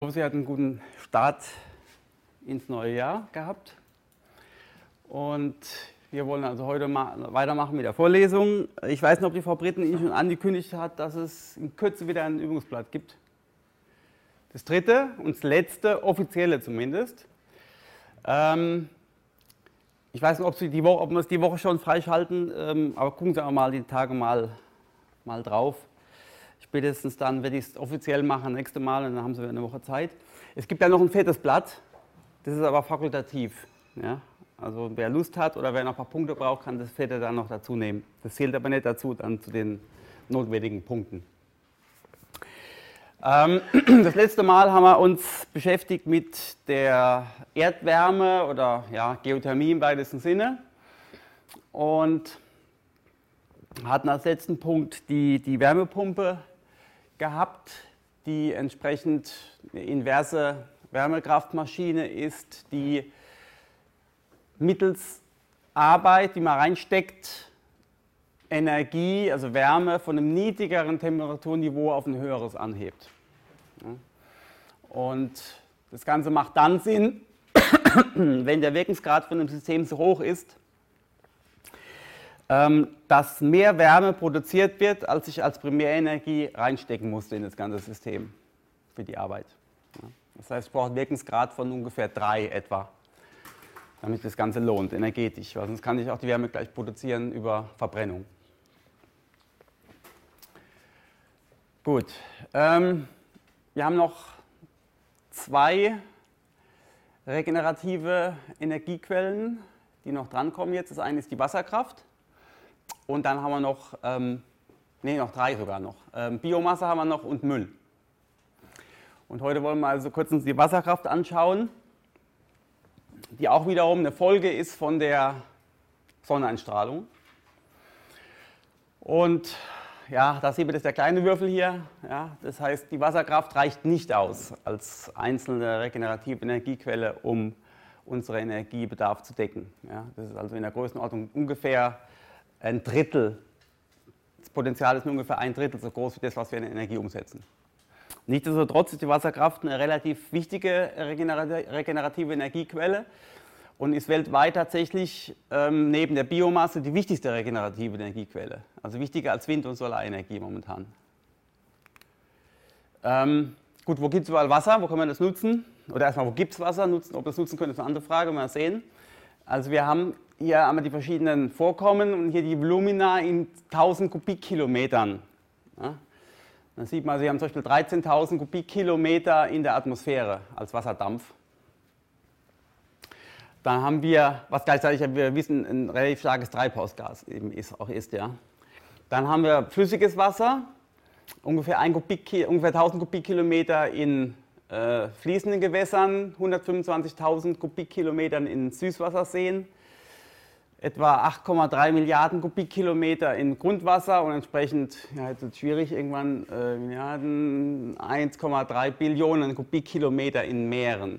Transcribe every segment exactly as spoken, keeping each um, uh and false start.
Ich hoffe, Sie hatten einen guten Start ins neue Jahr gehabt. Und wir wollen also heute mal weitermachen mit der Vorlesung. Ich weiß nicht, ob die Frau Britten Ihnen schon angekündigt hat, dass es in Kürze wieder ein Übungsblatt gibt. Das dritte und das letzte, offizielle zumindest. Ähm, ich weiß nicht, ob, Sie die Woche, ob wir es die Woche schon freischalten, ähm, aber gucken Sie auch mal die Tage mal, mal drauf. Spätestens dann werde ich es offiziell machen, nächste Mal, und dann haben Sie wieder eine Woche Zeit. Es gibt ja noch ein viertes Blatt, das ist aber fakultativ. Ja? Also wer Lust hat oder wer noch ein paar Punkte braucht, kann das vierte dann noch dazu nehmen. Das zählt aber nicht dazu, dann zu den notwendigen Punkten. Ähm, das letzte Mal haben wir uns beschäftigt mit der Erdwärme oder ja, Geothermie im weitesten Sinne und hatten als letzten Punkt die, die Wärmepumpe gehabt, die entsprechend eine inverse Wärmekraftmaschine ist, die mittels Arbeit, die man reinsteckt, Energie, also Wärme von einem niedrigeren Temperaturniveau auf ein höheres anhebt. Und das Ganze macht dann Sinn, wenn der Wirkungsgrad von einem System so hoch ist, dass mehr Wärme produziert wird, als ich als Primärenergie reinstecken musste in das ganze System für die Arbeit. Das heißt, ich brauche einen Wirkungsgrad von ungefähr drei etwa, damit das Ganze lohnt, energetisch, weil sonst kann ich auch die Wärme gleich produzieren über Verbrennung. Gut, ähm, wir haben noch zwei regenerative Energiequellen, die noch drankommen jetzt. Das eine ist die Wasserkraft. Und dann haben wir noch, ähm, nee, noch drei sogar noch. Ähm, Biomasse haben wir noch und Müll. Und heute wollen wir also kurz uns die Wasserkraft anschauen, die auch wiederum eine Folge ist von der Sonneneinstrahlung. Und ja, da sieht man, das ist der kleine Würfel hier. Ja, das heißt, die Wasserkraft reicht nicht aus als einzelne regenerative Energiequelle, um unseren Energiebedarf zu decken. Ja, das ist also in der Größenordnung ungefähr ein Drittel, das Potenzial ist nur ungefähr ein Drittel so groß wie das, was wir in Energie umsetzen. Nichtsdestotrotz ist die Wasserkraft eine relativ wichtige regenerative Energiequelle und ist weltweit tatsächlich ähm, neben der Biomasse die wichtigste regenerative Energiequelle. Also wichtiger als Wind- und Solarenergie momentan. Ähm, gut, wo gibt es überall Wasser? Wo kann man das nutzen? Oder erstmal, wo gibt es Wasser? Nutzen, ob wir das nutzen können, ist eine andere Frage, mal sehen. Also wir haben hier haben wir die verschiedenen Vorkommen und hier die Volumina in tausend Kubikkilometern. Ja, dann sieht man, Sie haben zum Beispiel dreizehntausend Kubikkilometer in der Atmosphäre als Wasserdampf. Dann haben wir, was gleichzeitig, wir wissen, ein relativ starkes Treibhausgas eben ist, auch ist. Ja. Dann haben wir flüssiges Wasser, ungefähr, ein Kubik, ungefähr tausend Kubikkilometer in äh, fließenden Gewässern, hundertfünfundzwanzigtausend Kubikkilometern in Süßwasserseen, etwa acht Komma drei Milliarden Kubikkilometer in Grundwasser und entsprechend, ja, jetzt wird es schwierig, irgendwann äh, Milliarden, eins Komma drei Billionen Kubikkilometer in Meeren.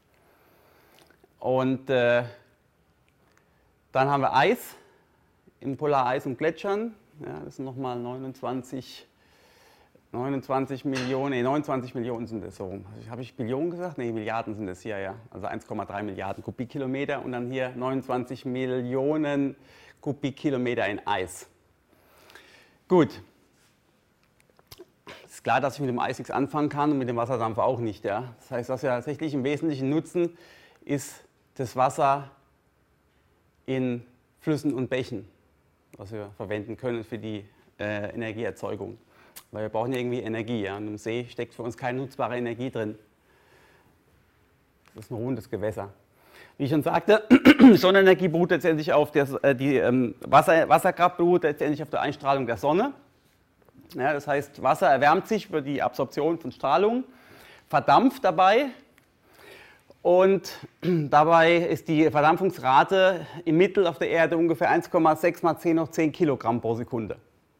Und äh, dann haben wir Eis, im Polareis und Gletschern, ja, das sind nochmal neunundzwanzig, neunundzwanzig Millionen, nee, neunundzwanzig Millionen sind das so. Also, habe ich Billionen gesagt? Nee, Milliarden sind das hier, ja. Also eins Komma drei Milliarden Kubikkilometer und dann hier neunundzwanzig Millionen Kubikkilometer in Eis. Gut. Es ist klar, dass ich mit dem Eis nichts anfangen kann und mit dem Wasserdampf auch nicht, ja. Das heißt, was wir tatsächlich im Wesentlichen nutzen, ist das Wasser in Flüssen und Bächen, was wir verwenden können für die äh, Energieerzeugung. Weil wir brauchen ja irgendwie Energie, ja? Und im See steckt für uns keine nutzbare Energie drin. Das ist ein ruhendes Gewässer. Wie ich schon sagte, Sonnenenergie beruht letztendlich auf der, äh, die ähm, Wasser, Wasserkraft beruht letztendlich auf der Einstrahlung der Sonne. Ja, das heißt, Wasser erwärmt sich über die Absorption von Strahlung, verdampft dabei und dabei ist die Verdampfungsrate im Mittel auf der Erde ungefähr eins Komma sechs mal zehn hoch zehn Kilogramm pro Sekunde.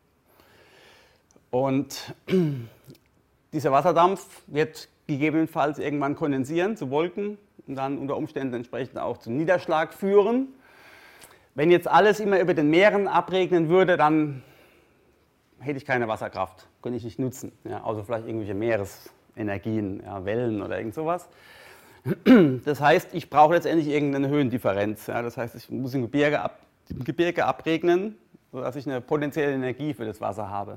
Und dieser Wasserdampf wird gegebenenfalls irgendwann kondensieren zu Wolken und dann unter Umständen entsprechend auch zum Niederschlag führen. Wenn jetzt alles immer über den Meeren abregnen würde, dann hätte ich keine Wasserkraft, könnte ich nicht nutzen, ja, außer vielleicht irgendwelche Energien, ja, Wellen oder irgend sowas. Das heißt, ich brauche letztendlich irgendeine Höhendifferenz. Ja, das heißt, ich muss im Gebirge, ab, im Gebirge abregnen, sodass ich eine potenzielle Energie für das Wasser habe.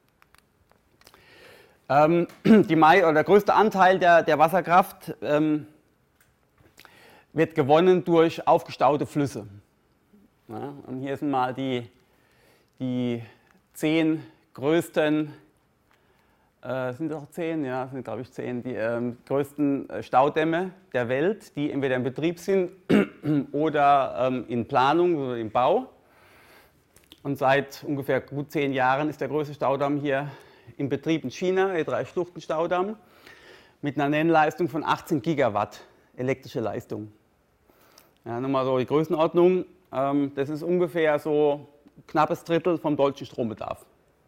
Ähm, die Mai, oder der größte Anteil der, der Wasserkraft ähm, wird gewonnen durch aufgestaute Flüsse. Ja, und hier sind mal die, die zehn größten, äh, sind das auch zehn? Ja, sind glaube ich zehn, die ähm, größten Staudämme der Welt, die entweder in Betrieb sind oder ähm, in Planung oder im Bau. Und seit ungefähr gut zehn Jahren ist der größte Staudamm hier in Betrieb in China, der Drei-Schluchten-Staudamm, mit einer Nennleistung von achtzehn Gigawatt elektrische Leistung. Ja, nochmal so die Größenordnung, ähm, das ist ungefähr so ein knappes Drittel vom deutschen Strombedarf.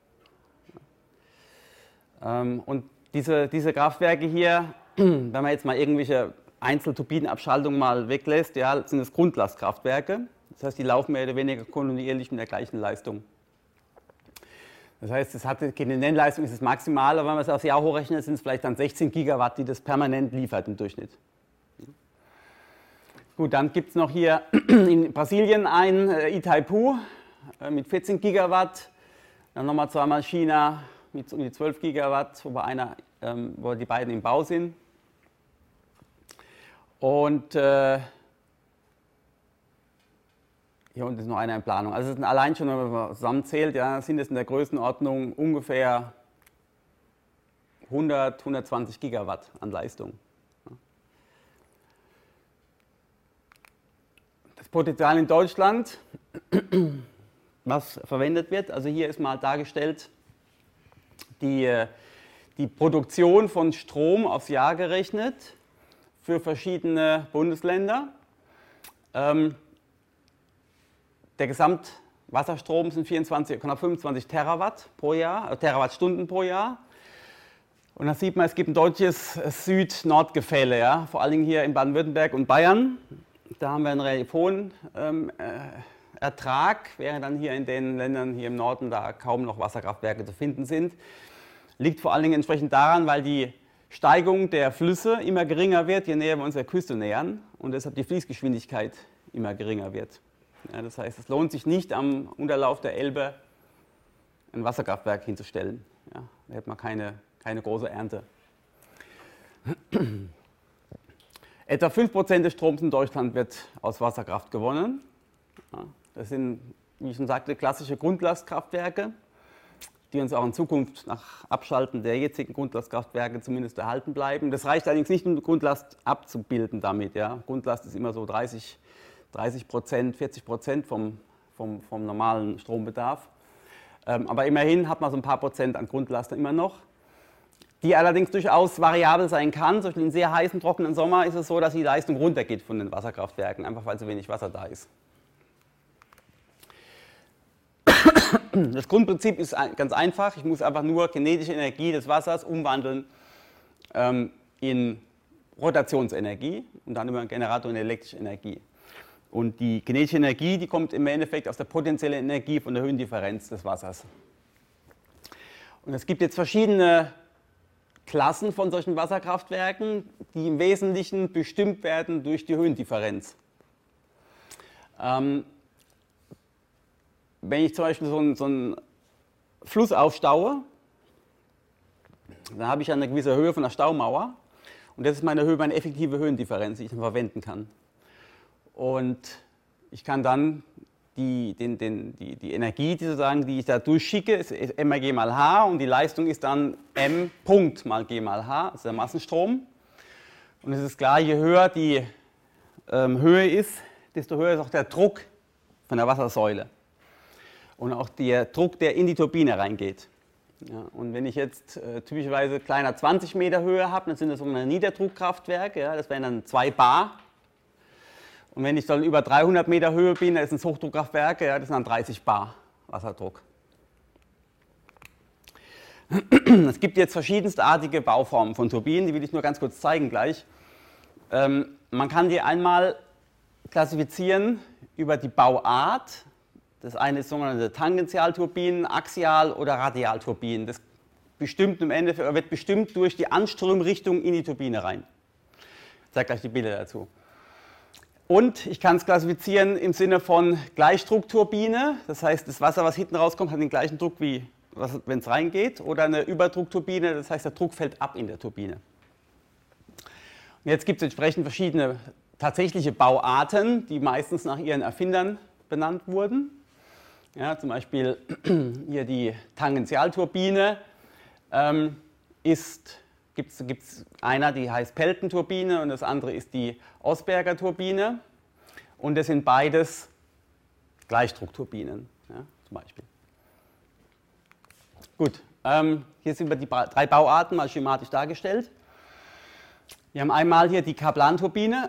Ähm, und diese, diese Kraftwerke hier, wenn man jetzt mal irgendwelche Einzelturbinenabschaltungen mal weglässt, ja, sind es Grundlastkraftwerke. Das heißt, die laufen mehr oder weniger kontinuierlich mit der gleichen Leistung. Das heißt, das hat, die Nennleistung ist das maximal, aber wenn man es aufs Jahr hochrechnet, sind es vielleicht dann sechzehn Gigawatt, die das permanent liefert im Durchschnitt. Gut, dann gibt es noch hier in Brasilien ein äh, Itaipu äh, mit vierzehn Gigawatt, dann nochmal zweimal China mit um die zwölf Gigawatt, wobei einer, ähm, wo die beiden im Bau sind. Und äh, hier unten ist noch einer in Planung. Also es sind allein schon, wenn man zusammenzählt, ja, sind es in der Größenordnung ungefähr hundert, hundertzwanzig Gigawatt an Leistung. Das Potenzial in Deutschland, was verwendet wird, also hier ist mal dargestellt die, die Produktion von Strom aufs Jahr gerechnet für verschiedene Bundesländer. Ähm, Der Gesamtwasserstrom sind vierundzwanzig, knapp fünfundzwanzig Terawatt pro Jahr, also Terawattstunden pro Jahr. Und da sieht man, es gibt ein deutliches Süd-Nord-Gefälle, ja? Vor allen Dingen hier in Baden-Württemberg und Bayern. Da haben wir einen relativ hohen ähm, äh, Ertrag, während dann hier in den Ländern hier im Norden da kaum noch Wasserkraftwerke zu finden sind. Liegt vor allen Dingen entsprechend daran, weil die Steigung der Flüsse immer geringer wird, je näher wir uns der Küste nähern und deshalb die Fließgeschwindigkeit immer geringer wird. Ja, das heißt, es lohnt sich nicht, am Unterlauf der Elbe ein Wasserkraftwerk hinzustellen. Ja, da hätte man keine, keine große Ernte. Etwa fünf Prozent des Stroms in Deutschland wird aus Wasserkraft gewonnen. Ja, das sind, wie ich schon sagte, klassische Grundlastkraftwerke, die uns auch in Zukunft nach Abschalten der jetzigen Grundlastkraftwerke zumindest erhalten bleiben. Das reicht allerdings nicht, um Grundlast abzubilden damit. Ja. Grundlast ist immer so dreißig Prozent, vierzig Prozent vom, vom, vom normalen Strombedarf. Ähm, aber immerhin hat man so ein paar Prozent an Grundlast immer noch, die allerdings durchaus variabel sein kann. Zum Beispiel in sehr heißen, trockenen Sommer ist es so, dass die Leistung runtergeht von den Wasserkraftwerken, einfach weil so wenig Wasser da ist. Das Grundprinzip ist ganz einfach. Ich muss einfach nur kinetische Energie des Wassers umwandeln ähm, in Rotationsenergie und dann über einen Generator in elektrische Energie. Und die kinetische Energie, die kommt im Endeffekt aus der potenziellen Energie von der Höhendifferenz des Wassers. Und es gibt jetzt verschiedene Klassen von solchen Wasserkraftwerken, die im Wesentlichen bestimmt werden durch die Höhendifferenz. Ähm, wenn ich zum Beispiel so einen, so einen Fluss aufstaue, dann habe ich eine gewisse Höhe von der Staumauer und das ist meine Höhe, meine effektive Höhendifferenz, die ich dann verwenden kann. Und ich kann dann die, den, den, die, die Energie, die, sozusagen, die ich da durchschicke, ist M mal G mal H und die Leistung ist dann M Punkt mal G mal H, also der Massenstrom. Und es ist klar, je höher die ähm, Höhe ist, desto höher ist auch der Druck von der Wassersäule. Und auch der Druck, der in die Turbine reingeht. Ja, und wenn ich jetzt äh, typischerweise kleiner zwanzig Meter Höhe habe, dann sind das sogenannte Niederdruckkraftwerke, ja, das wären dann zwei Bar. Und wenn ich dann über dreihundert Meter Höhe bin, dann sind es Hochdruckkraftwerke, ja, das sind dann dreißig Bar Wasserdruck. Es gibt jetzt verschiedenstartige Bauformen von Turbinen, die will ich nur ganz kurz zeigen gleich. Ähm, man kann die einmal klassifizieren über die Bauart. Das eine ist sogenannte Tangentialturbinen, Axial- oder Radialturbinen. Das bestimmt im Endeffekt, wird bestimmt durch die Anströmrichtung in die Turbine rein. Ich zeige gleich die Bilder dazu. Und ich kann es klassifizieren im Sinne von Gleichdruckturbine, das heißt, das Wasser, was hinten rauskommt, hat den gleichen Druck, wie wenn es reingeht, oder eine Überdruckturbine, das heißt, der Druck fällt ab in der Turbine. Und jetzt gibt es entsprechend verschiedene tatsächliche Bauarten, die meistens nach ihren Erfindern benannt wurden. Ja, zum Beispiel hier die Tangentialturbine ähm, ist, gibt es einer, die heißt Pelton-Turbine und das andere ist die Osberger-Turbine und das sind beides Gleichdruckturbinen, ja, zum Beispiel. Gut, ähm, hier sind wir die drei Bauarten mal schematisch dargestellt. Wir haben einmal hier die Kaplan-Turbine.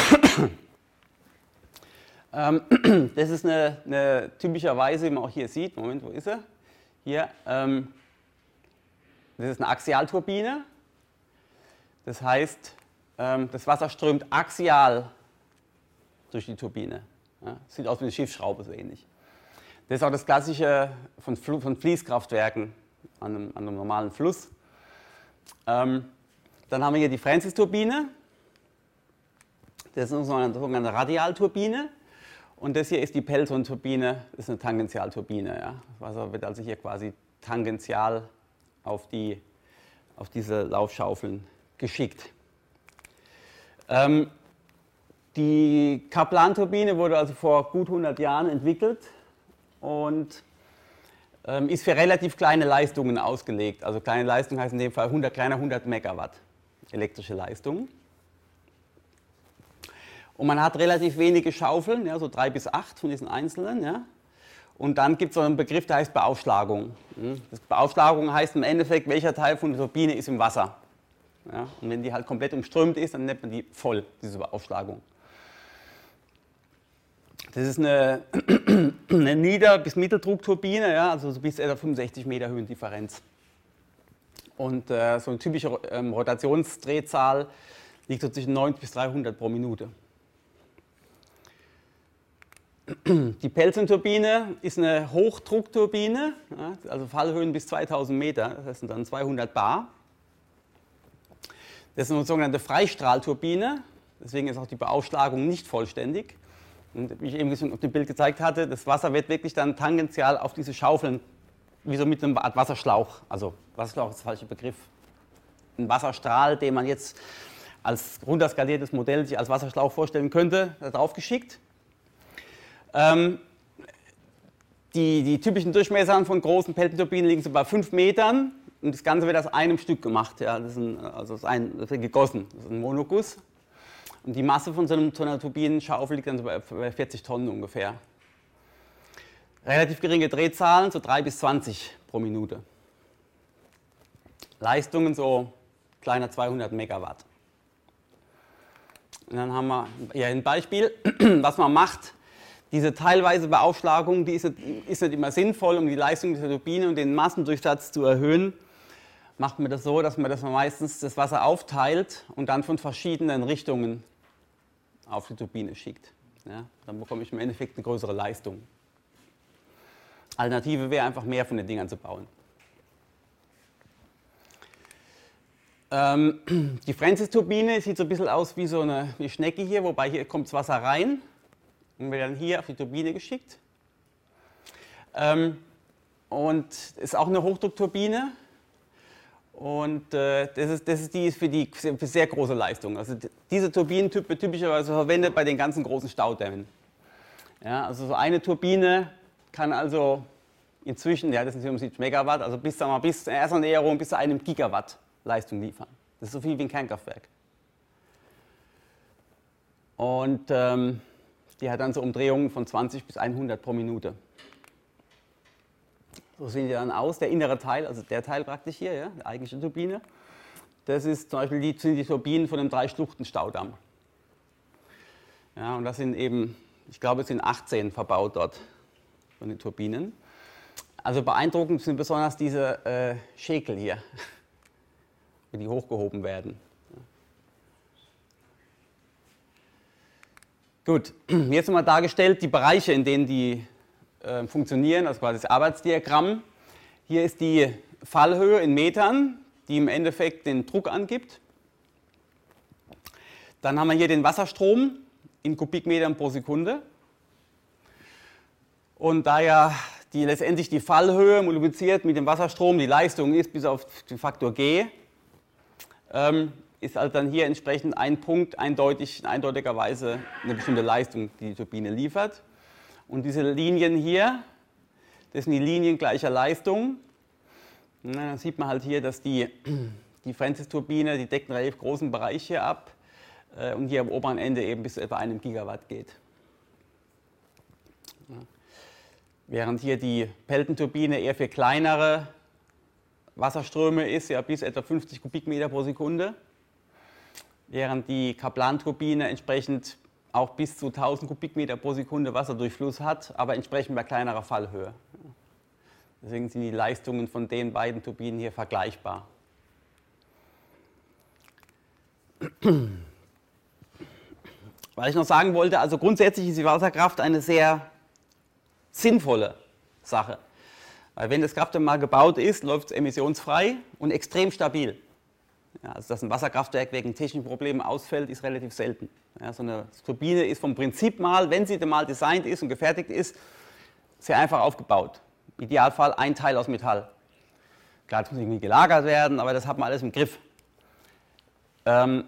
ähm, das ist eine, eine typischerweise, wie man auch hier sieht, Moment, wo ist er? Hier, ähm, das ist eine Axialturbine. Das heißt, ähm, das Wasser strömt axial durch die Turbine. Ja, sieht aus wie eine Schiffsschraube, so ähnlich. Das ist auch das Klassische von, von Fließkraftwerken an einem, an einem normalen Fluss. Ähm, dann haben wir hier die Francis-Turbine. Das ist eine sogenannte Radialturbine. Und das hier ist die Pelton-Turbine, das ist eine Tangentialturbine. Ja. Das Wasser wird also hier quasi tangential auf, die, auf diese Laufschaufeln geschickt. Ähm, die Kaplan-Turbine wurde also vor gut hundert Jahren entwickelt und ähm, ist für relativ kleine Leistungen ausgelegt. Also kleine Leistung heißt in dem Fall hundert, kleiner hundert Megawatt elektrische Leistung. Und man hat relativ wenige Schaufeln, ja, so drei bis acht von diesen einzelnen. Ja. Und dann gibt es so einen Begriff, der heißt Beaufschlagung. Das Beaufschlagung heißt im Endeffekt, welcher Teil von der Turbine ist im Wasser. Ja. Und wenn die halt komplett umströmt ist, dann nennt man die voll, diese Beaufschlagung. Das ist eine, eine Nieder- bis Mitteldruckturbine, ja, also so bis etwa fünfundsechzig Meter Höhendifferenz. Und äh, so eine typische ähm, Rotationsdrehzahl liegt so zwischen neunzig bis dreihundert pro Minute. Die Pelton-Turbine ist eine Hochdruckturbine, ja, also Fallhöhen bis zweitausend Meter, das sind dann zweihundert Bar. Das ist eine sogenannte Freistrahlturbine, deswegen ist auch die Beaufschlagung nicht vollständig. Und wie ich eben auf dem Bild gezeigt hatte, das Wasser wird wirklich dann tangential auf diese Schaufeln, wie so mit einem Art Wasserschlauch, also Wasserschlauch ist der falsche Begriff, ein Wasserstrahl, den man jetzt als runterskaliertes Modell sich als Wasserschlauch vorstellen könnte, da drauf geschickt. Ähm, die, die typischen Durchmesser von großen Pelton-Turbinen liegen so bei fünf Metern und das Ganze wird aus einem Stück gemacht, ja, das ist ein, also das ist ein, das wird gegossen, das ist ein Monoguss. Und die Masse von so, einem, so einer Turbinenschaufel liegt dann so bei vierzig Tonnen ungefähr. Relativ geringe Drehzahlen, so drei bis zwanzig pro Minute. Leistungen so kleiner zweihundert Megawatt. Und dann haben wir hier ein Beispiel, was man macht. Diese teilweise Beaufschlagung, die ist nicht, ist nicht immer sinnvoll, um die Leistung der Turbine und den Massendurchsatz zu erhöhen. Macht man das so, dass man das meistens das Wasser aufteilt und dann von verschiedenen Richtungen auf die Turbine schickt. Ja, dann bekomme ich im Endeffekt eine größere Leistung. Alternative wäre einfach mehr von den Dingern zu bauen. Ähm, die Francis-Turbine sieht so ein bisschen aus wie so eine wie Schnecke hier, wobei hier kommt das Wasser rein und wird dann hier auf die Turbine geschickt. Ähm, und ist auch eine Hochdruckturbine. Und äh, das, ist, das ist die für die für sehr große Leistung. Also diese Turbinentyp wird typischerweise verwendet bei den ganzen großen Staudämmen. Ja, also so eine Turbine kann also inzwischen, ja, das sind siebenundsiebzig Megawatt, also bis, sagen wir, bis zur ersten Näherung bis zu einem Gigawatt Leistung liefern. Das ist so viel wie ein Kernkraftwerk. Und ähm, die hat dann so Umdrehungen von zwanzig bis hundert pro Minute. So sehen die dann aus, der innere Teil, also der Teil praktisch hier, ja, die eigentliche Turbine. Das ist zum Beispiel die, sind die Turbinen von dem Drei-Schluchten-Staudamm. Ja, und das sind eben, ich glaube, es sind achtzehn verbaut dort von den Turbinen. Also beeindruckend sind besonders diese äh, Schäkel hier, wie die hochgehoben werden. Gut, jetzt nochmal dargestellt die Bereiche, in denen die funktionieren, also quasi das Arbeitsdiagramm. Hier ist die Fallhöhe in Metern, die im Endeffekt den Druck angibt. Dann haben wir hier den Wasserstrom in Kubikmetern pro Sekunde. Und da ja die, letztendlich die Fallhöhe multipliziert mit dem Wasserstrom die Leistung ist bis auf den Faktor G, ähm, ist halt dann hier entsprechend ein Punkt eindeutig, in eindeutiger Weise eine bestimmte Leistung, die die Turbine liefert. Und diese Linien hier, das sind die Linien gleicher Leistung. Na, dann sieht man halt hier, dass die, die Francis-Turbine, die deckt einen relativ großen Bereich hier ab äh, und hier am oberen Ende eben bis zu etwa einem Gigawatt geht. Ja. Während hier die Pelton-Turbine eher für kleinere Wasserströme ist, ja bis etwa fünfzig Kubikmeter pro Sekunde, während die Kaplan-Turbine entsprechend auch bis zu tausend Kubikmeter pro Sekunde Wasserdurchfluss hat, aber entsprechend bei kleinerer Fallhöhe. Deswegen sind die Leistungen von den beiden Turbinen hier vergleichbar. Was ich noch sagen wollte, also grundsätzlich ist die Wasserkraft eine sehr sinnvolle Sache. Weil wenn das Kraftwerk mal gebaut ist, läuft es emissionsfrei und extrem stabil. Ja, also dass ein Wasserkraftwerk wegen technischen Problemen ausfällt, ist relativ selten. Ja, so eine Turbine ist vom Prinzip mal, wenn sie mal designt ist und gefertigt ist, sehr einfach aufgebaut. Im Idealfall ein Teil aus Metall. Klar, das muss irgendwie gelagert werden, aber das hat man alles im Griff. Ähm,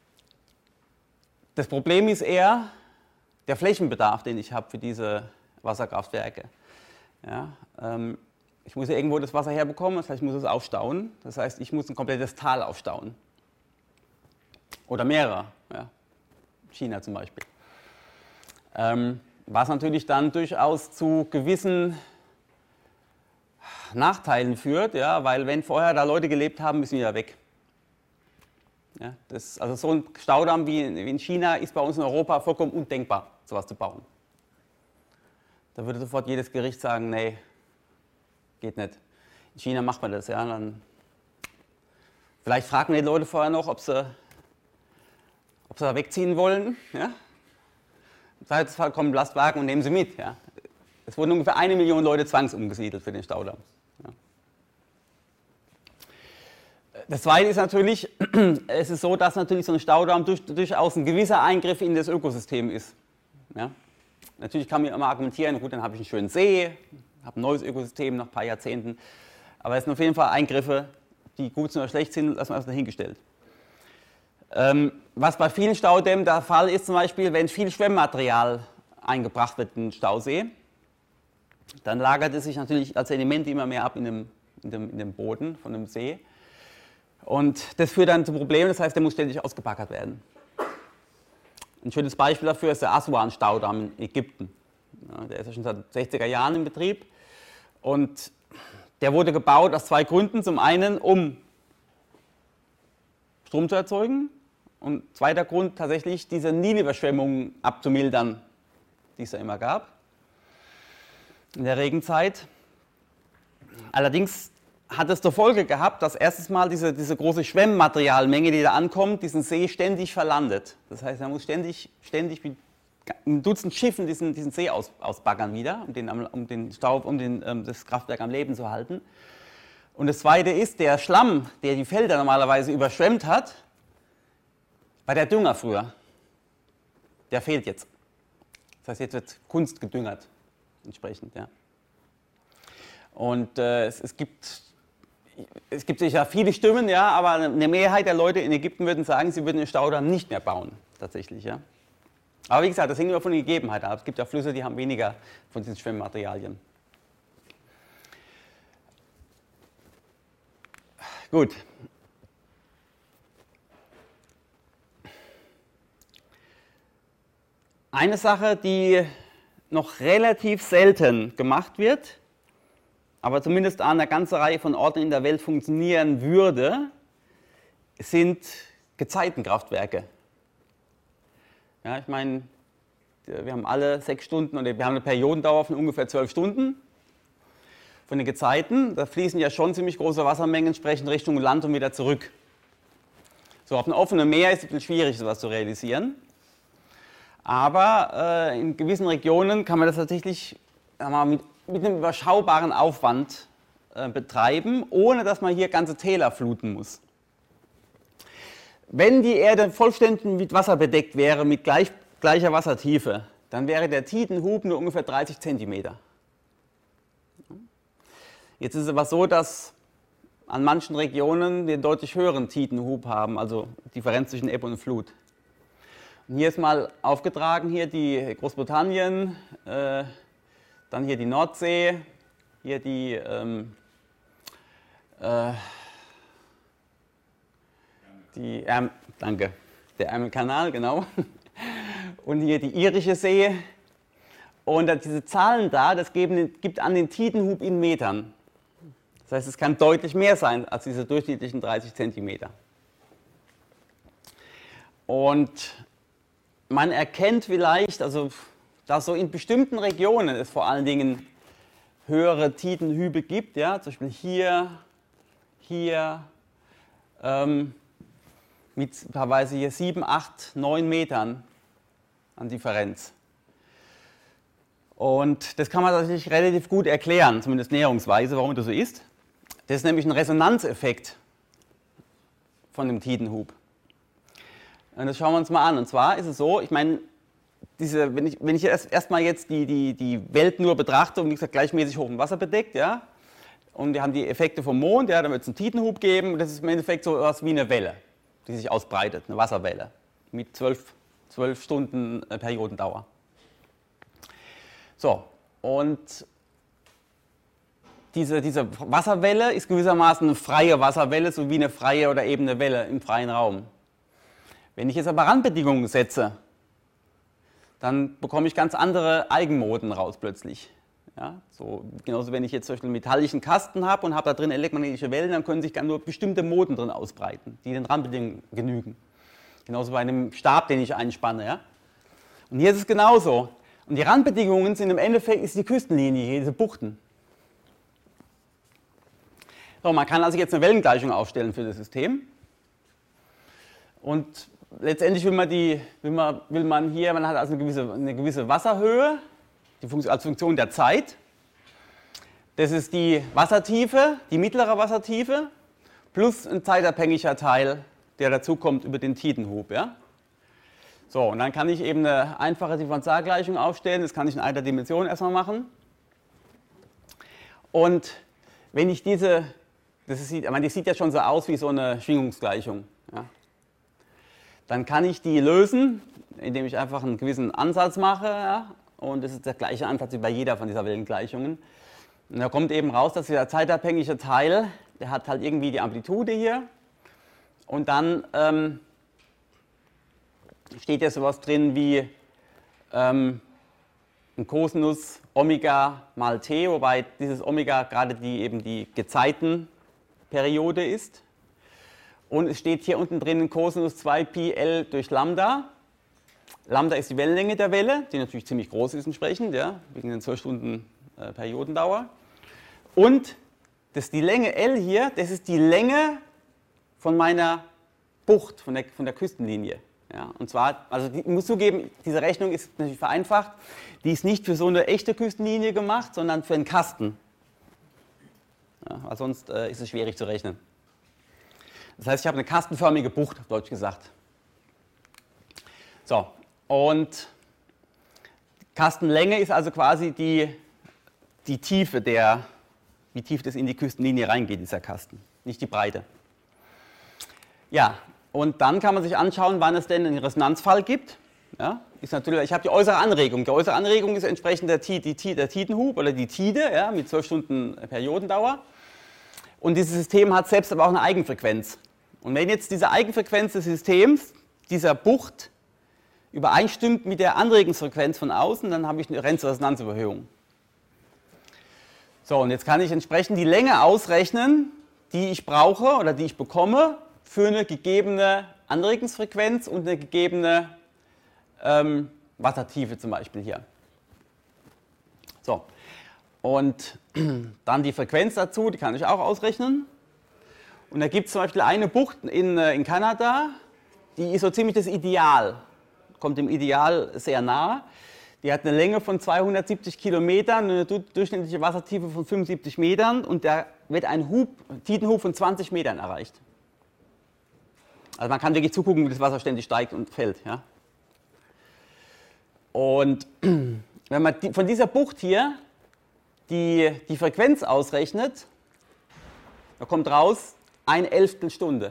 das Problem ist eher der Flächenbedarf, den ich habe für diese Wasserkraftwerke. Ja, ähm, ich muss ja irgendwo das Wasser herbekommen, das heißt, ich muss es aufstauen. Das heißt, ich muss ein komplettes Tal aufstauen. Oder mehrere, ja. China zum Beispiel. Ähm, was natürlich dann durchaus zu gewissen Nachteilen führt, ja, weil wenn vorher da Leute gelebt haben, müssen die ja weg. Ja, das, also so ein Staudamm wie in, wie in China ist bei uns in Europa vollkommen undenkbar, sowas zu bauen. Da würde sofort jedes Gericht sagen, nee, geht nicht. In China macht man das, ja, dann vielleicht fragen die Leute vorher noch, ob sie, ob sie da wegziehen wollen, ja. Im Zweifelsfall kommen Lastwagen und nehmen sie mit, ja. Es wurden ungefähr eine Million Leute zwangsumgesiedelt für den Staudamm. Ja. Das Zweite ist natürlich, es ist so, dass natürlich so ein Staudamm durch, durchaus ein gewisser Eingriff in das Ökosystem ist. Ja. Natürlich kann man immer argumentieren, gut, dann habe ich einen schönen See, habe ein neues Ökosystem nach ein paar Jahrzehnten, aber es sind auf jeden Fall Eingriffe, die gut oder schlecht sind, lassen wir das dahingestellt. Ähm, was bei vielen Staudämmen der Fall ist, zum Beispiel, wenn viel Schwemmmaterial eingebracht wird in den Stausee, dann lagert es sich natürlich als Sedimente immer mehr ab in dem, in, dem, in dem Boden von dem See. Und das führt dann zu Problemen, das heißt, der muss ständig ausgebaggert werden. Ein schönes Beispiel dafür ist der Aswan-Staudamm in Ägypten. Ja, der ist ja schon seit sechziger Jahren in Betrieb. Und der wurde gebaut aus zwei Gründen. Zum einen, um Strom zu erzeugen. Und zweiter Grund, tatsächlich diese Nilüberschwemmungen abzumildern, die es ja immer gab in der Regenzeit. Allerdings hat es zur Folge gehabt, dass erstens mal diese, diese große Schwemmmaterialmenge, die da ankommt, diesen See ständig verlandet. Das heißt, er muss ständig, ständig mit ein Dutzend Schiffen diesen, diesen See aus, ausbaggern wieder, um, den, um, den Staub, um den, um das Kraftwerk am Leben zu halten. Und das Zweite ist, der Schlamm, der die Felder normalerweise überschwemmt hat, war der Dünger früher. Der fehlt jetzt. Das heißt, jetzt wird Kunst gedüngert, entsprechend. Ja. Und äh, es, es gibt Es gibt sicher viele Stimmen, ja, aber eine Mehrheit der Leute in Ägypten würden sagen, sie würden den Staudamm nicht mehr bauen, tatsächlich. Ja. Aber wie gesagt, das hängt immer von den Gegebenheiten ab. Es gibt ja Flüsse, die haben weniger von diesen Schwemmmaterialien. Gut. Eine Sache, die noch relativ selten gemacht wird, aber zumindest an einer ganzen Reihe von Orten in der Welt funktionieren würde, sind Gezeitenkraftwerke. Ja, ich meine, wir haben alle sechs Stunden oder wir haben eine Periodendauer von ungefähr zwölf Stunden von den Gezeiten. Da fließen ja schon ziemlich große Wassermengen entsprechend Richtung Land und wieder zurück. So, auf einem offenen Meer ist es ein bisschen schwierig, sowas zu realisieren. Aber äh, in gewissen Regionen kann man das tatsächlich sagen wir mal, mit mit einem überschaubaren Aufwand äh, betreiben, ohne dass man hier ganze Täler fluten muss. Wenn die Erde vollständig mit Wasser bedeckt wäre, mit gleich, gleicher Wassertiefe, dann wäre der Tidenhub nur ungefähr dreißig Zentimeter. Jetzt ist es aber so, dass an manchen Regionen wir einen deutlich höheren Tidenhub haben, also Differenz zwischen Ebbe und Flut. Und hier ist mal aufgetragen, hier die Großbritannien, äh, dann hier die Nordsee, hier die ähm, äh, Die, ähm, danke, der Ärmelkanal, genau. Und hier die Irische See. Und diese Zahlen da, das geben, gibt an den Tidenhub in Metern. Das heißt, es kann deutlich mehr sein als diese durchschnittlichen dreißig Zentimeter. Und man erkennt vielleicht, also dass so in bestimmten Regionen es vor allen Dingen höhere Tidenhübe gibt, ja, zum Beispiel hier, hier, ähm, mit teilweise hier sieben, acht, neun Metern an Differenz. Und das kann man tatsächlich relativ gut erklären, zumindest näherungsweise, warum das so ist. Das ist nämlich ein Resonanzeffekt von dem Tidenhub. Und das schauen wir uns mal an. Und zwar ist es so, ich meine, diese, wenn ich, wenn ich erst, erstmal jetzt die, die, die Welt nur betrachte und wie gesagt gleichmäßig hoch im Wasser bedeckt, ja, und wir haben die Effekte vom Mond, ja, da wird es einen Tidenhub geben, und das ist im Endeffekt so etwas wie eine Welle, die sich ausbreitet, eine Wasserwelle mit zwölf, zwölf Stunden äh, Periodendauer. So, und diese, diese Wasserwelle ist gewissermaßen eine freie Wasserwelle, so wie eine freie oder ebene Welle im freien Raum. Wenn ich jetzt aber Randbedingungen setze, dann bekomme ich ganz andere Eigenmoden raus plötzlich. Ja, so, genauso wenn ich jetzt zum Beispiel einen metallischen Kasten habe und habe da drin elektromagnetische Wellen, dann können sich dann nur bestimmte Moden drin ausbreiten, die den Randbedingungen genügen. Genauso bei einem Stab, den ich einspanne. Ja? Und hier ist es genauso. Und die Randbedingungen sind im Endeffekt ist die Küstenlinie, hier diese Buchten. So, man kann also jetzt eine Wellengleichung aufstellen für das System. Und letztendlich will man, die, will man, will man hier, man hat also eine gewisse, eine gewisse Wasserhöhe, die Funktion, als Funktion der Zeit. Das ist die Wassertiefe, die mittlere Wassertiefe, plus ein zeitabhängiger Teil, der dazukommt über den Tidenhub. Ja? So, und dann kann ich eben eine einfache Differentialgleichung aufstellen, das kann ich in einer Dimension erstmal machen. Und wenn ich diese, das ist, ich meine, die sieht ja schon so aus wie so eine Schwingungsgleichung. Ja? Dann kann ich die lösen, indem ich einfach einen gewissen Ansatz mache. Ja? Und das ist der gleiche Ansatz wie bei jeder von dieser Wellengleichungen. Und da kommt eben raus, dass dieser zeitabhängige Teil, der hat halt irgendwie die Amplitude hier. Und dann ähm, steht ja sowas drin wie ähm, ein Cosinus Omega mal t, wobei dieses Omega gerade die, eben die Gezeitenperiode ist. Und es steht hier unten drin Cosinus zwei Pi L durch Lambda. Lambda ist die Wellenlänge der Welle, die natürlich ziemlich groß ist entsprechend, ja, wegen den zwölf Stunden äh, Periodendauer. Und das die Länge L hier, das ist die Länge von meiner Bucht, von der, von der Küstenlinie. Ja, und zwar, also die, ich muss zugeben, diese Rechnung ist natürlich vereinfacht, die ist nicht für so eine echte Küstenlinie gemacht, sondern für einen Kasten. Ja, weil sonst äh, ist es schwierig zu rechnen. Das heißt, ich habe eine kastenförmige Bucht, auf Deutsch gesagt. So, und Kastenlänge ist also quasi die, die Tiefe, der, wie tief das in die Küstenlinie reingeht, dieser Kasten, nicht die Breite. Ja, und dann kann man sich anschauen, wann es denn einen Resonanzfall gibt. Ja, ist natürlich, ich habe die äußere Anregung. Die äußere Anregung ist entsprechend der, die, der Tidenhub oder die Tide, ja, mit zwölf Stunden Periodendauer. Und dieses System hat selbst aber auch eine Eigenfrequenz. Und wenn jetzt diese Eigenfrequenz des Systems, dieser Bucht, übereinstimmt mit der Anregungsfrequenz von außen, dann habe ich eine Resonanzüberhöhung. So, und jetzt kann ich entsprechend die Länge ausrechnen, die ich brauche oder die ich bekomme für eine gegebene Anregungsfrequenz und eine gegebene ähm, Wassertiefe zum Beispiel hier. So, und dann die Frequenz dazu, die kann ich auch ausrechnen. Und da gibt es zum Beispiel eine Bucht in, in Kanada, die ist so ziemlich das Ideal, kommt dem Ideal sehr nahe. die hat eine Länge von zweihundertsiebzig Kilometern, eine durchschnittliche Wassertiefe von fünfundsiebzig Metern und da wird ein Hub, Tidenhub von zwanzig Metern erreicht. Also man kann wirklich zugucken, wie das Wasser ständig steigt und fällt. Ja? Und wenn man die, von dieser Bucht hier die, die Frequenz ausrechnet, da kommt raus ein Elftel Stunde.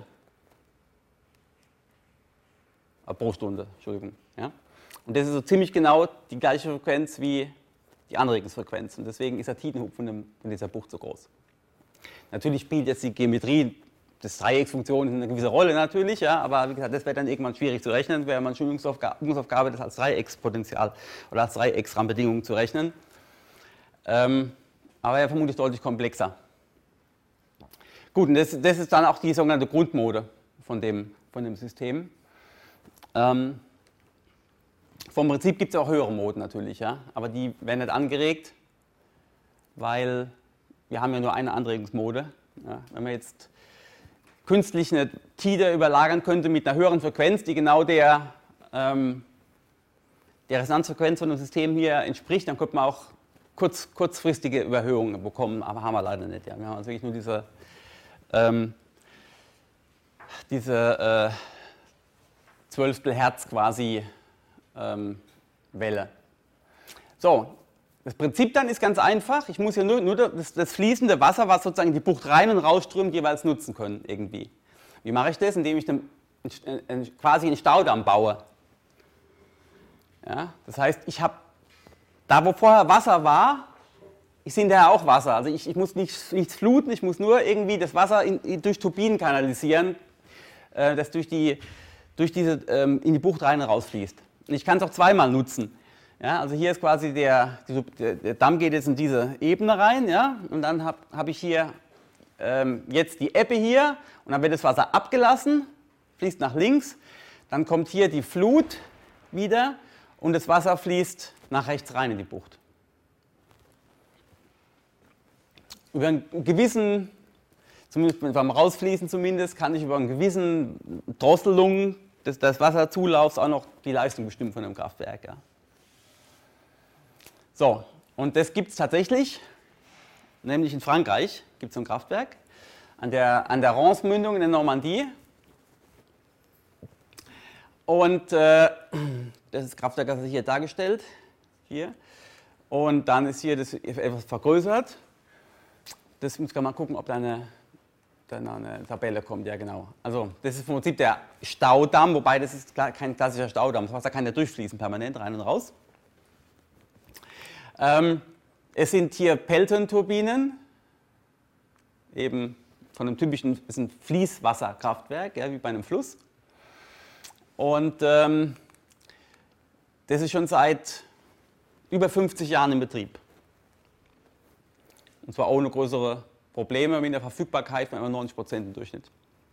Äh, pro Stunde, Entschuldigung. Ja? Und das ist so ziemlich genau die gleiche Frequenz wie die Anregungsfrequenz. Und deswegen ist der Tidenhub von, dem, von dieser Bucht so groß. Natürlich spielt jetzt die Geometrie des Dreiecksfunktionen eine gewisse Rolle natürlich, ja, aber wie gesagt, das wäre dann irgendwann schwierig zu rechnen, wäre man eine Übungsaufgabe, Übungsaufgabe, das als Dreieckspotenzial oder als Dreiecksrahmenbedingung zu rechnen. Ähm, aber ja, vermutlich deutlich komplexer. Gut, und das, das ist dann auch die sogenannte Grundmode von dem, von dem System. Ähm, vom Prinzip gibt es auch höhere Moden natürlich, ja, aber die werden nicht angeregt, weil wir haben ja nur eine Anregungsmode. Ja. Wenn man jetzt künstlich eine Tide überlagern könnte mit einer höheren Frequenz, die genau der, ähm, der Resonanzfrequenz von dem System hier entspricht, dann könnte man auch kurz, kurzfristige Überhöhungen bekommen, aber haben wir leider nicht. Ja. Wir haben also wirklich nur diese, ähm, diese äh, Zwölftel Hertz quasi ähm, Welle. So, das Prinzip dann ist ganz einfach. Ich muss ja nur, nur das, das fließende Wasser, was sozusagen in die Bucht rein und rausströmt, jeweils nutzen können irgendwie. Wie mache ich das? Indem ich den, quasi einen Staudamm baue. Ja, das heißt, ich habe da, wo vorher Wasser war, ich sehe hinterher auch Wasser. Also ich, ich muss nicht, nichts fluten, ich muss nur irgendwie das Wasser in, in, durch Turbinen kanalisieren, äh, das durch, die, durch diese ähm, in die Bucht rein und rausfließt. Und ich kann es auch zweimal nutzen. Ja, also hier ist quasi der, der, der Damm geht jetzt in diese Ebene rein, ja, und dann habe hab ich hier ähm, jetzt die Ebbe hier und dann wird das Wasser abgelassen, fließt nach links, dann kommt hier die Flut wieder und das Wasser fließt nach rechts rein in die Bucht. Über einen gewissen, zumindest beim Rausfließen zumindest, kann ich über einen gewissen Drosselung des, des Wasserzulaufs auch noch die Leistung bestimmen von dem Kraftwerk. Ja. So, und das gibt es tatsächlich, nämlich in Frankreich gibt es so ein Kraftwerk an der, an der Rance-Mündung in der Normandie. Und äh, das ist das Kraftwerk, das ist hier dargestellt. Hier. Und dann ist hier das etwas vergrößert. Das muss ich mal gucken, ob da eine, da eine Tabelle kommt. Ja, genau. Also, das ist im Prinzip der Staudamm, wobei das ist kein klassischer Staudamm. Das Wasser kann ja durchfließen, permanent rein und raus. Ähm, es sind hier Pelton-Turbinen, eben von einem typischen, ist ein Fließwasserkraftwerk, ja, wie bei einem Fluss. Und ähm, das ist schon seit über fünfzig Jahren in Betrieb. Und zwar ohne größere Probleme mit der Verfügbarkeit von etwa neunzig Prozent im Durchschnitt.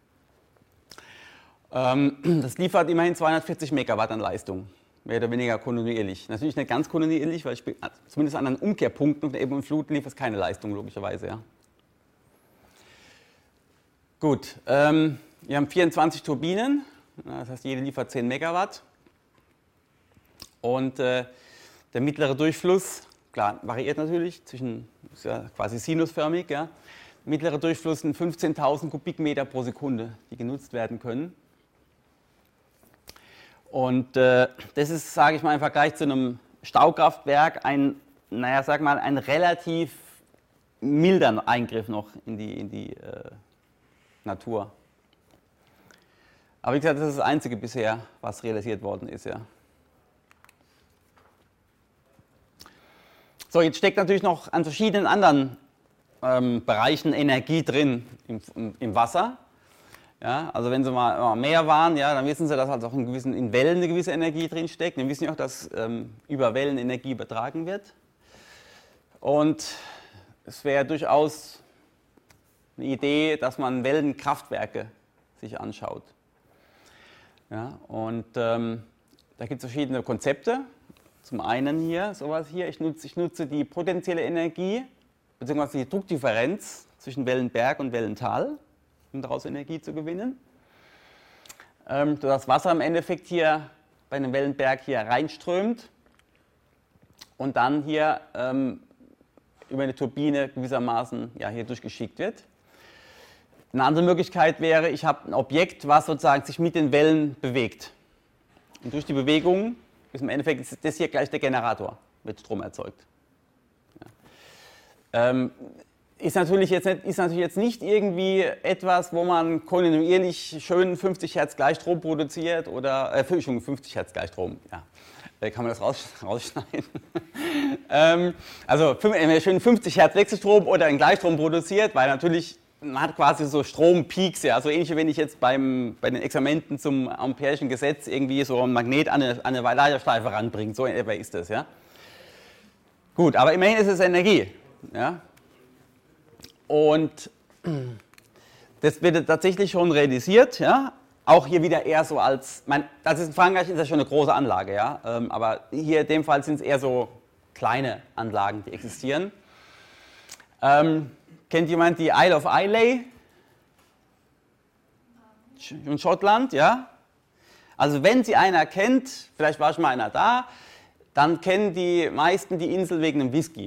Ähm, das liefert immerhin zweihundertvierzig Megawatt an Leistung. Mehr oder weniger kontinuierlich. Natürlich nicht ganz kontinuierlich, weil ich, zumindest an den Umkehrpunkten von Ebbe und Flut liefert es keine Leistung, logischerweise. Ja. Gut, ähm, wir haben vierundzwanzig Turbinen, das heißt, jede liefert zehn Megawatt. Und äh, der mittlere Durchfluss, klar, variiert natürlich, zwischen, ist ja quasi sinusförmig. Ja. Mittlere Durchfluss sind fünfzehntausend Kubikmeter pro Sekunde, die genutzt werden können. Und äh, das ist, sage ich mal, im Vergleich zu einem Staukraftwerk ein, naja, sag mal, ein relativ milder Eingriff noch in die, in die äh, Natur. Aber wie gesagt, das ist das Einzige bisher, was realisiert worden ist. Ja. So, jetzt steckt natürlich noch an verschiedenen anderen ähm, Bereichen Energie drin im, im, im Wasser. Ja, also wenn Sie mal am Meer waren, ja, dann wissen Sie, dass halt auch in, gewissen, in Wellen eine gewisse Energie drin steckt. Wir wissen ja auch, dass ähm, über Wellen Energie übertragen wird. Und es wäre durchaus eine Idee, dass man Wellenkraftwerke sich anschaut. Ja, und ähm, da gibt es verschiedene Konzepte. Zum einen hier, sowas hier, ich nutze, ich nutze die potenzielle Energie, beziehungsweise die Druckdifferenz zwischen Wellenberg und Wellental, um daraus Energie zu gewinnen. Ähm, das Wasser im Endeffekt hier bei einem Wellenberg hier reinströmt und dann hier ähm, über eine Turbine gewissermaßen ja, hier durchgeschickt wird. Eine andere Möglichkeit wäre, ich habe ein Objekt, was sozusagen sich mit den Wellen bewegt. Und durch die Bewegung ist im Endeffekt ist das hier gleich der Generator, wird Strom erzeugt. Ja. Ähm, ist, natürlich jetzt nicht, ist natürlich jetzt nicht irgendwie etwas, wo man kontinuierlich schön fünfzig Hertz Gleichstrom produziert oder, äh, fünfzig Hertz Gleichstrom, ja. Kann man das raus, rausschneiden? ähm, also schön fünfzig Hertz Wechselstrom oder einen Gleichstrom produziert, weil natürlich man hat quasi so Strompeaks, ja, so ähnlich wie wenn ich jetzt beim, bei den Experimenten zum Ampere'schen Gesetz irgendwie so ein Magnet an eine, an eine Leiterschleife ranbringt, so in etwa ist das, ja. Gut, aber immerhin ist es Energie, ja. Und das wird tatsächlich schon realisiert, ja. Auch hier wieder eher so als, mein, das ist in Frankreich ist das schon eine große Anlage, ja, ähm, aber hier in dem Fall sind es eher so kleine Anlagen, die existieren. Ähm, kennt jemand die Isle of Islay? In Schottland, ja? Also wenn Sie einer kennt, vielleicht war schon mal einer da, dann kennen die meisten die Insel wegen dem Whisky.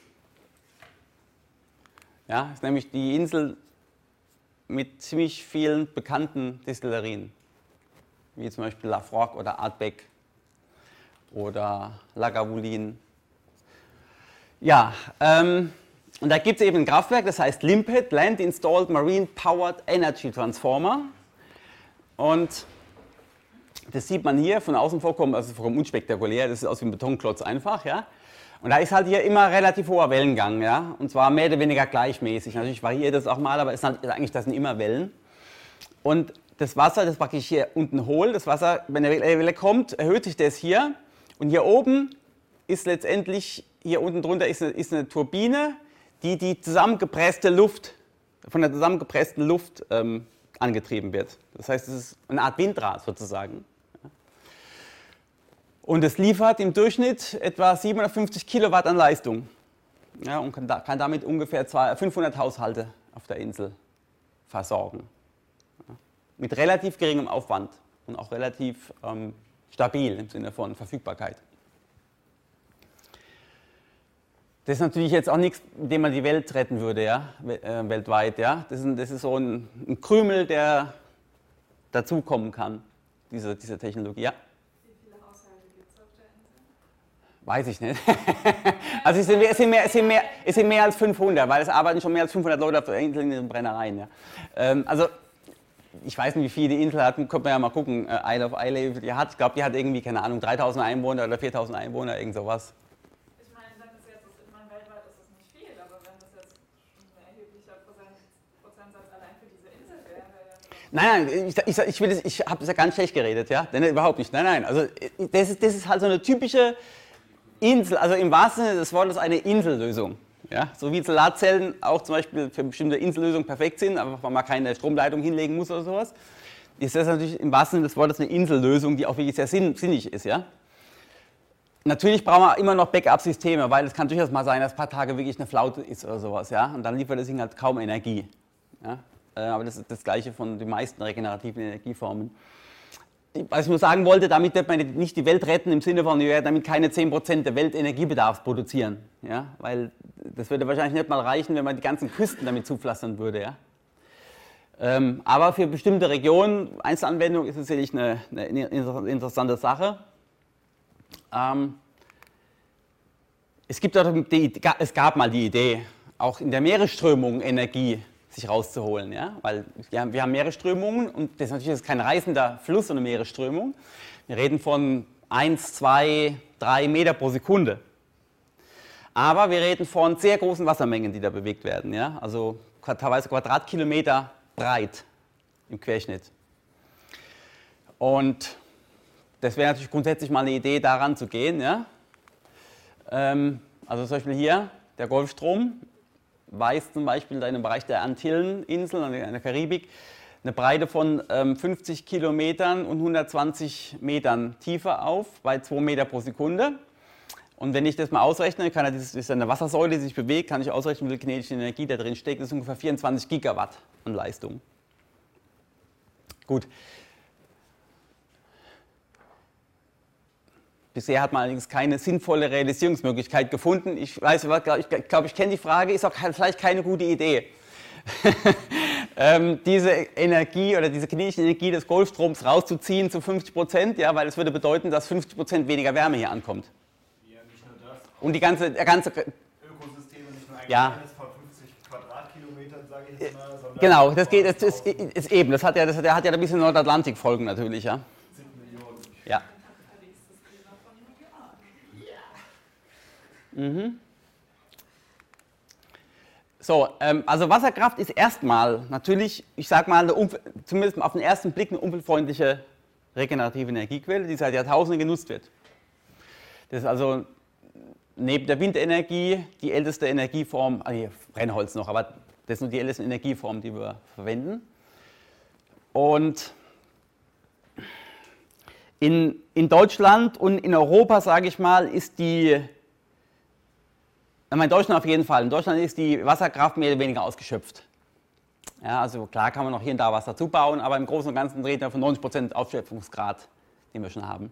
Ja, das ist nämlich die Insel mit ziemlich vielen bekannten Destillerien, wie zum Beispiel Lafroig oder Ardbeg oder Lagavulin. Ja, ähm, und da gibt es eben ein Kraftwerk, das heißt Limpet, Land Installed Marine Powered Energy Transformer. Und das sieht man hier von außen vorkommen, also vollkommen unspektakulär, das sieht aus wie ein Betonklotz einfach, ja. Und da ist halt hier immer relativ hoher Wellengang, ja, und zwar mehr oder weniger gleichmäßig. Natürlich variiert das auch mal, aber es ist halt eigentlich, das sind immer Wellen. Und das Wasser, das praktisch hier unten hohl, das Wasser, wenn eine Welle kommt, erhöht sich das hier. Und hier oben ist letztendlich, hier unten drunter ist eine, ist eine Turbine, die die zusammengepresste Luft, von der zusammengepressten Luft ähm, angetrieben wird. Das heißt, es ist eine Art Windrad sozusagen. Und es liefert im Durchschnitt etwa siebenhundertfünfzig Kilowatt an Leistung, ja, und kann, da, kann damit ungefähr fünfhundert Haushalte auf der Insel versorgen. Ja, mit relativ geringem Aufwand und auch relativ ähm, stabil im Sinne von Verfügbarkeit. Das ist natürlich jetzt auch nichts, mit dem man die Welt retten würde, ja, äh, weltweit. Ja. Das, ist ein, das ist so ein, ein Krümel, der dazukommen kann, diese, diese Technologie. Ja. Weiß ich nicht. Also es sind, mehr, es, sind mehr, es, sind mehr, es sind mehr als fünfhundert, weil es arbeiten schon mehr als fünfhundert Leute auf der Insel in den Brennereien. Ja. Ähm, also ich weiß nicht, wie viele die Insel hat, könnte man ja mal gucken. Äh, Isle of Islay, die hat, ich glaube, die hat irgendwie, keine Ahnung, dreitausend Einwohner oder viertausend Einwohner, irgend sowas. Ich meine, wenn das jetzt, ich meine, weltweit ist das nicht viel, aber wenn das jetzt ein erheblicher Prozentsatz allein für diese Insel wäre, wäre ja... Nein, nein, ich, ich, ich, will das, ich habe das ja ganz schlecht geredet, ja, denn überhaupt nicht. Nein, nein, also das ist, das ist halt so eine typische Insel, also im wahrsten Sinne des Wortes eine Insellösung. Ja? So wie Solarzellen auch zum Beispiel für bestimmte Insellösungen perfekt sind, einfach weil man keine Stromleitung hinlegen muss oder sowas, ist das natürlich im wahrsten Sinne des Wortes eine Insellösung, die auch wirklich sehr sinn, sinnig ist. Ja? Natürlich brauchen wir immer noch Backup-Systeme, weil es kann durchaus mal sein, dass ein paar Tage wirklich eine Flaute ist oder sowas. Ja? Und dann liefert das Ding halt kaum Energie. Ja? Aber das ist das Gleiche von den meisten regenerativen Energieformen. Was ich nur sagen wollte, damit wird man nicht die Welt retten, im Sinne von, ja, damit keine zehn Prozent der Weltenergiebedarfs produzieren. Ja? Weil das würde wahrscheinlich nicht mal reichen, wenn man die ganzen Küsten damit zupflastern würde. Ja? Ähm, aber für bestimmte Regionen, Einzelanwendung, ist es sicherlich eine, eine interessante Sache. Ähm, es, gibt auch die, es gab mal die Idee, auch in der Meeresströmung Energie sich rauszuholen, ja? Weil wir haben, wir haben Meeresströmungen und das ist natürlich kein reißender Fluss, so eine Meeresströmung. Wir reden von eins, zwei, drei Meter pro Sekunde. Aber wir reden von sehr großen Wassermengen, die da bewegt werden, ja? Also teilweise Quadratkilometer breit im Querschnitt. Und das wäre natürlich grundsätzlich mal eine Idee, daran zu gehen, ja? Ähm, also zum Beispiel hier der Golfstrom weist zum Beispiel in dem Bereich der Antilleninseln, in der Karibik, eine Breite von ähm, fünfzig Kilometern und hundertzwanzig Metern Tiefe auf, bei zwei Meter pro Sekunde. Und wenn ich das mal ausrechne, kann das ist eine Wassersäule, die sich bewegt, kann ich ausrechnen, wie viel kinetische Energie da drin steckt. Das ist ungefähr vierundzwanzig Gigawatt an Leistung. Gut. Bisher hat man allerdings keine sinnvolle Realisierungsmöglichkeit gefunden. Ich weiß, ich glaube, ich, glaub, ich kenne die Frage, ist auch vielleicht keine gute Idee. ähm, diese Energie oder diese kinetische Energie des Golfstroms rauszuziehen zu fünfzig Prozent, ja, weil es würde bedeuten, dass fünfzig Prozent weniger Wärme hier ankommt. Ja, nicht nur das. Und die ganze, der ganze Ökosysteme nicht nur ein ja. kleines von fünfzig Quadratkilometern, sage ich jetzt mal, sondern genau, das geht, das ist, ist eben, das hat ja, das hat, der hat ja ein bisschen Nordatlantik-Folgen natürlich, ja. Ja. Mhm. So, ähm, also Wasserkraft ist erstmal natürlich, ich sage mal, eine zumindest auf den ersten Blick eine umweltfreundliche regenerative Energiequelle, die seit Jahrtausenden genutzt wird. Das ist also neben der Windenergie die älteste Energieform, also Brennholz noch, aber das ist nur die älteste Energieform, die wir verwenden. Und in, in Deutschland und in Europa, sage ich mal, ist die, in Deutschland auf jeden Fall, in Deutschland ist die Wasserkraft mehr oder weniger ausgeschöpft. Ja, also klar kann man noch hier und da was dazu bauen, aber im Großen und Ganzen reden wir von neunzig Prozent Ausschöpfungsgrad, den wir schon haben.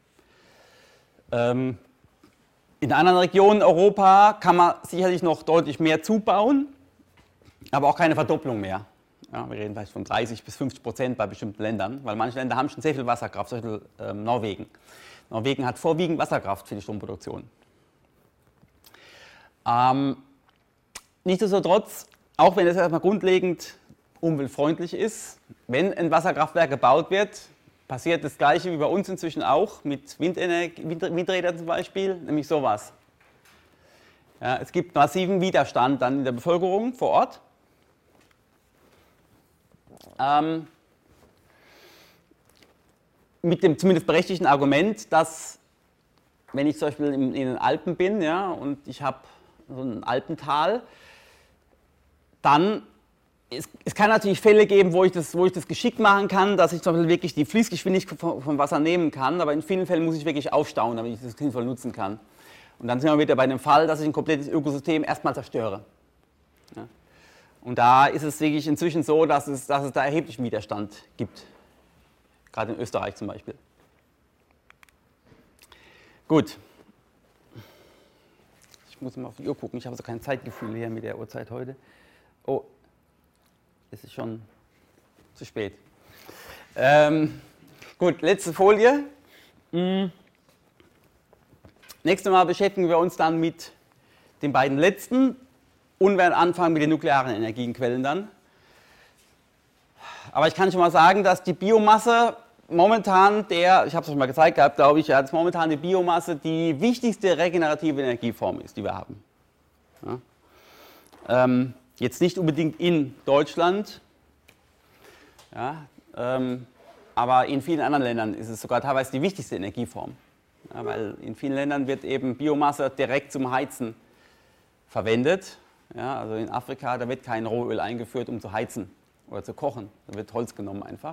Ähm, in anderen Regionen Europa kann man sicherlich noch deutlich mehr zubauen, aber auch keine Verdopplung mehr. Ja, wir reden vielleicht von dreißig bis fünfzig Prozent bei bestimmten Ländern, weil manche Länder haben schon sehr viel Wasserkraft, zum Beispiel ähm, Norwegen. Norwegen hat vorwiegend Wasserkraft für die Stromproduktion. Ähm, nichtsdestotrotz, auch wenn es erstmal grundlegend umweltfreundlich ist, wenn ein Wasserkraftwerk gebaut wird, passiert das Gleiche wie bei uns inzwischen auch mit Windenergie, Wind, Windrädern zum Beispiel, nämlich sowas. Ja, es gibt massiven Widerstand dann in der Bevölkerung vor Ort. Ähm, mit dem zumindest berechtigten Argument, dass, wenn ich zum Beispiel in, in den Alpen bin, ja, und ich habe so ein Alpental, dann, es, es kann natürlich Fälle geben, wo ich, das, wo ich das geschickt machen kann, dass ich zum Beispiel wirklich die Fließgeschwindigkeit vom, vom Wasser nehmen kann, aber in vielen Fällen muss ich wirklich aufstauen, damit ich das sinnvoll nutzen kann. Und dann sind wir wieder bei dem Fall, dass ich ein komplettes Ökosystem erstmal zerstöre. Ja. Und da ist es wirklich inzwischen so, dass es, dass es da erheblichen Widerstand gibt, gerade in Österreich zum Beispiel. Gut. Ich muss mal auf die Uhr gucken, ich habe so kein Zeitgefühl hier mit der Uhrzeit heute. Oh, es ist schon zu spät. Ähm, gut, letzte Folie. Hm. Nächstes Mal beschäftigen wir uns dann mit den beiden letzten und werden anfangen mit den nuklearen Energienquellen dann. Aber ich kann schon mal sagen, dass die Biomasse momentan der, ich habe es euch mal gezeigt gehabt, glaube ich, ja, dass momentan die Biomasse die wichtigste regenerative Energieform ist, die wir haben. Ja. Ähm, jetzt nicht unbedingt in Deutschland, ja, ähm, aber in vielen anderen Ländern ist es sogar teilweise die wichtigste Energieform. Ja, weil in vielen Ländern wird eben Biomasse direkt zum Heizen verwendet. Ja, also in Afrika, da wird kein Rohöl eingeführt, um zu heizen oder zu kochen. Da wird Holz genommen einfach.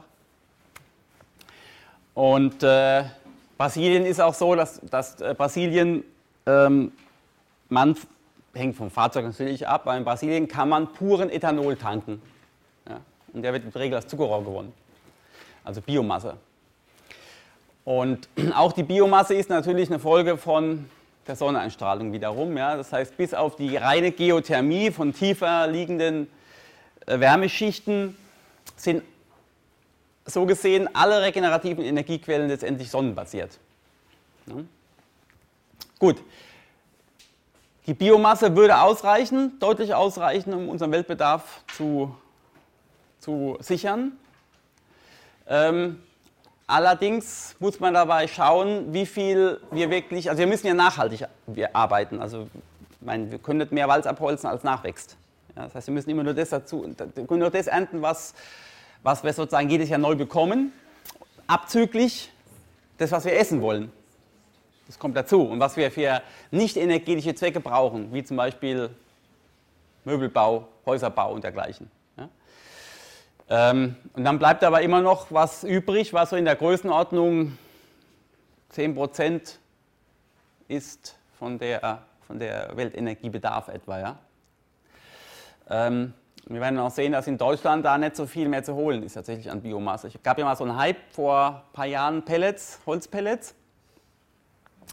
Und äh, Brasilien ist auch so, dass, dass äh, Brasilien, ähm, man hängt vom Fahrzeug natürlich ab, aber in Brasilien kann man puren Ethanol tanken. Ja, und der wird in der Regel als Zuckerrohr gewonnen, also Biomasse. Und auch die Biomasse ist natürlich eine Folge von der Sonneneinstrahlung wiederum. Ja. Das heißt, bis auf die reine Geothermie von tiefer liegenden äh, Wärmeschichten sind so gesehen alle regenerativen Energiequellen letztendlich sonnenbasiert. Ja. Gut, die Biomasse würde ausreichen, deutlich ausreichen, um unseren Weltbedarf zu, zu sichern. Ähm, Allerdings muss man dabei schauen, wie viel wir wirklich, also wir müssen ja nachhaltig arbeiten, also ich meine, wir können nicht mehr Wald abholzen, als nachwächst. Ja, das heißt, wir müssen immer nur das dazu, wir können nur das ernten, was, was wir sozusagen jedes Jahr neu bekommen, abzüglich das, was wir essen wollen. Das kommt dazu. Und was wir für nicht energetische Zwecke brauchen, wie zum Beispiel Möbelbau, Häuserbau und dergleichen. Ja. Ähm, und dann bleibt aber immer noch was übrig, was so in der Größenordnung zehn Prozent ist von der, von der Weltenergiebedarf etwa. Ja. Ähm, wir werden auch sehen, dass in Deutschland da nicht so viel mehr zu holen ist tatsächlich an Biomasse. Es gab ja mal so einen Hype vor ein paar Jahren, Pellets, Holzpellets.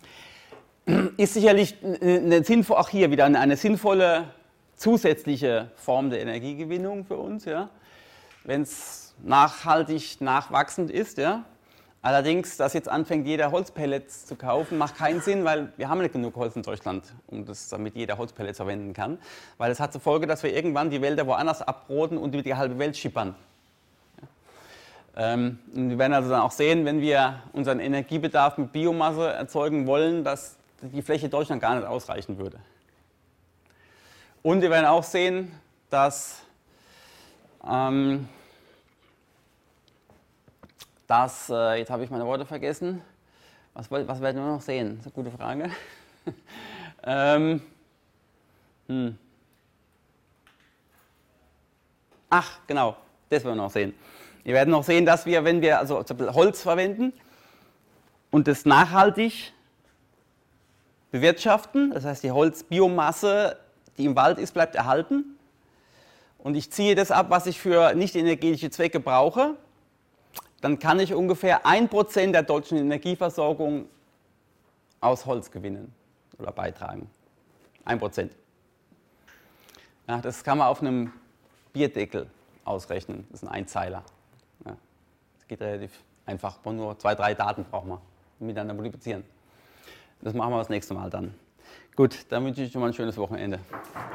ist sicherlich eine sinnvolle, auch hier wieder eine, eine sinnvolle zusätzliche Form der Energiegewinnung für uns, ja, wenn es nachhaltig nachwachsend ist. Ja. Allerdings, dass jetzt anfängt, jeder Holzpellets zu kaufen, macht keinen Sinn, weil wir haben nicht genug Holz in Deutschland, um das, damit jeder Holzpellets verwenden kann. Weil es hat zur Folge, dass wir irgendwann die Wälder woanders abroden und die halbe Welt schippern. Ja. Ähm, und wir werden also dann auch sehen, wenn wir unseren Energiebedarf mit Biomasse erzeugen wollen, dass die Fläche Deutschland gar nicht ausreichen würde. Und wir werden auch sehen, dass, ähm, dass äh, jetzt habe ich meine Worte vergessen, was, was werden wir noch sehen? Das ist eine gute Frage. ähm, hm. Ach, genau, das werden wir noch sehen. Wir werden noch sehen, dass wir, wenn wir also Holz verwenden und das nachhaltig bewirtschaften, das heißt die Holzbiomasse, die im Wald ist, bleibt erhalten und ich ziehe das ab, was ich für nicht energetische Zwecke brauche, dann kann ich ungefähr ein Prozent der deutschen Energieversorgung aus Holz gewinnen oder beitragen. ein Prozent. Ja, das kann man auf einem Bierdeckel ausrechnen, das ist ein Einzeiler. Ja, das geht relativ einfach, nur zwei, drei Daten braucht man, miteinander multiplizieren. Das machen wir das nächste Mal dann. Gut, dann wünsche ich schon mal ein schönes Wochenende.